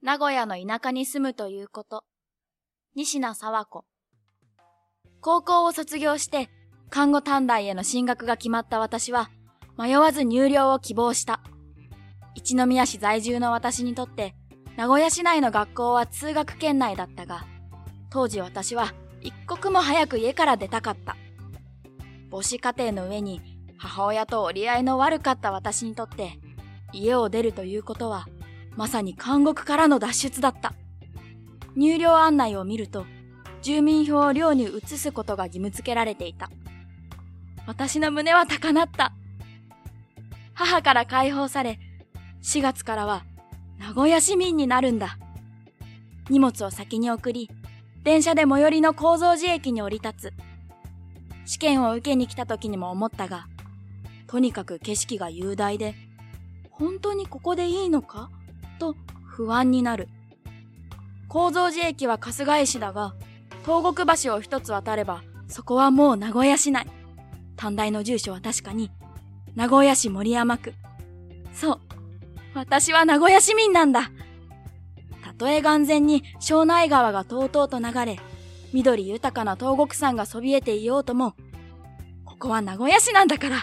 名古屋の田舎に住むということ。西名沢子。高校を卒業して看護短大への進学が決まった私は迷わず入寮を希望した。一宮市在住の私にとって名古屋市内の学校は通学圏内だったが、当時私は一刻も早く家から出たかった。母子家庭の上に母親と折り合いの悪かった私にとって家を出るということはまさに監獄からの脱出だった。入寮案内を見ると住民票を寮に移すことが義務付けられていた。私の胸は高鳴った。母から解放され、4月からは名古屋市民になるんだ。荷物を先に送り、電車で最寄りの高蔵寺駅に降り立つ。試験を受けに来た時にも思ったが、とにかく景色が雄大で、本当にここでいいのかと不安になる。高蔵寺駅は春日井市だが、東国橋を一つ渡れば、そこはもう名古屋市内。短大の住所は確かに、名古屋市守山区。そう、私は名古屋市民なんだ。たとえ眼前に庄内川がとうとうと流れ、緑豊かな東国山がそびえていようとも、ここは名古屋市なんだから。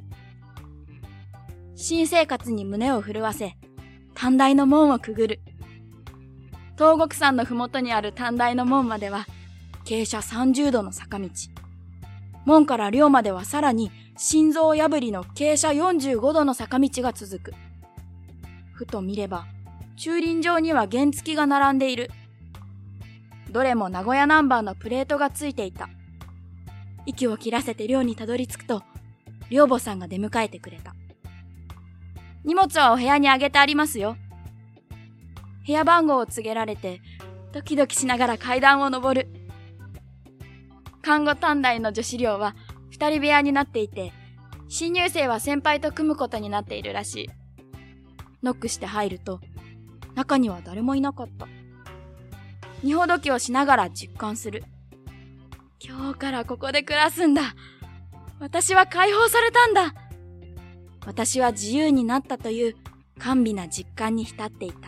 新生活に胸を震わせ、短大の門をくぐる。東国山のふもとにある短大の門までは、傾斜30度の坂道。門から寮まではさらに心臓破りの傾斜45度の坂道が続く。ふと見れば、駐輪場には原付が並んでいる。どれも名古屋ナンバーのプレートがついていた。息を切らせて寮にたどり着くと、寮母さんが出迎えてくれた。荷物はお部屋にあげてありますよ。部屋番号を告げられて、ドキドキしながら階段を上る。看護短大の女子寮は二人部屋になっていて、新入生は先輩と組むことになっているらしい。ノックして入ると、中には誰もいなかった。荷ほどきをしながら実感する。今日からここで暮らすんだ。私は解放されたんだ。私は自由になったという甘美な実感に浸っていた。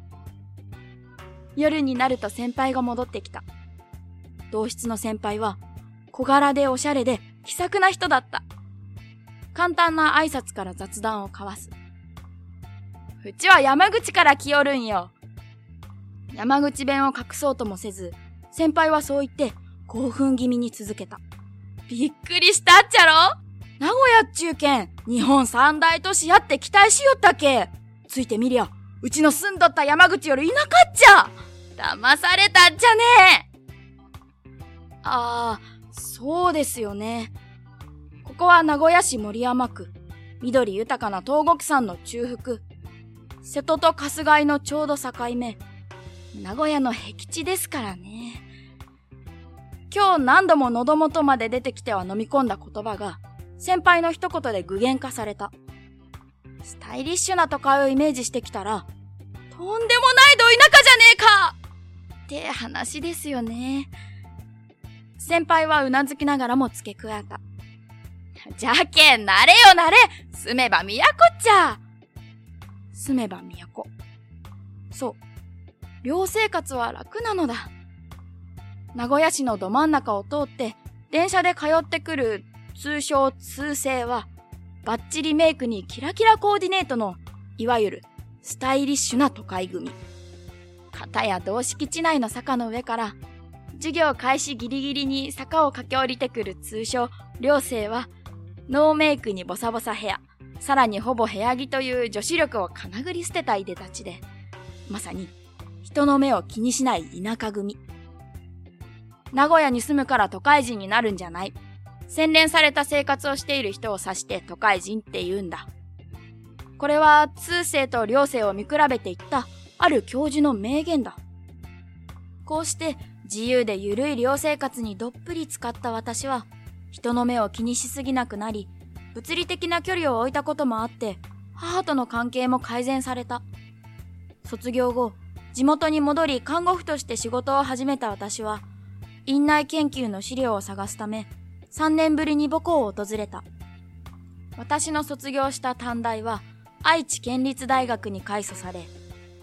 夜になると先輩が戻ってきた。同室の先輩は小柄でおしゃれで気さくな人だった。簡単な挨拶から雑談を交わす。うちは山口から来よるんよ。山口弁を隠そうともせず、先輩はそう言って興奮気味に続けた。びっくりしたっちゃろ？名古屋っちゅうけん、日本三大都市やって期待しよったけ。ついてみりゃ、うちの住んどった山口より田舎っちゃ。騙されたっちゃね。そうですよね。ここは名古屋市守山区、緑豊かな東国山の中腹、瀬戸と春日井のちょうど境目、名古屋の僻地ですからね。今日何度も喉元まで出てきては飲み込んだ言葉が、先輩の一言で具現化された。スタイリッシュな都会をイメージしてきたら、とんでもないど田舎じゃねえかって話ですよね。先輩はうなずきながらも付け加えた。じゃけん、なれよなれ、住めば都っちゃ。住めば都。そう。寮生活は楽なのだ。名古屋市のど真ん中を通って、電車で通ってくる通称通生は、バッチリメイクにキラキラコーディネートの、いわゆるスタイリッシュな都会組。片や同敷地内の坂の上から、授業開始ギリギリに坂を駆け下りてくる通称寮生は、ノーメイクにボサボサヘア、さらにほぼ部屋着という女子力をかなぐり捨てたいでたちで、まさに人の目を気にしない田舎組。名古屋に住むから都会人になるんじゃない。洗練された生活をしている人を指して都会人って言うんだ。これは通生と寮生を見比べていったある教授の名言だ。こうして自由でゆるい寮生活にどっぷり使った私は、人の目を気にしすぎなくなり、物理的な距離を置いたこともあって、母との関係も改善された。卒業後、地元に戻り看護婦として仕事を始めた私は、院内研究の資料を探すため、3年ぶりに母校を訪れた。私の卒業した短大は愛知県立大学に改組され、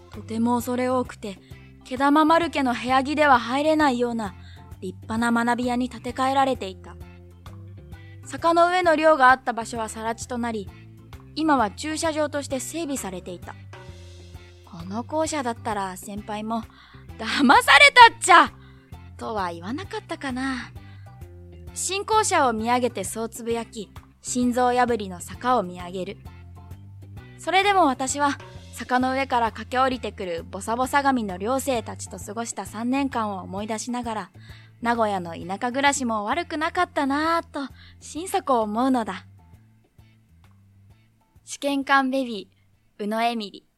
とても恐れ多くて、毛玉丸家の部屋着では入れないような立派な学び屋に建て替えられていた。坂の上の寮があった場所は更地となり、今は駐車場として整備されていた。この校舎だったら先輩も、騙されたっちゃとは言わなかったかな。新校舎を見上げてそうつぶやき、心臓破りの坂を見上げる。それでも私は坂の上から駆け下りてくるボサボサ髪の寮生たちと過ごした3年間を思い出しながら、名古屋の田舎暮らしも悪くなかったなぁと心底思うのだ。試験官ベビー、宇野エミリ。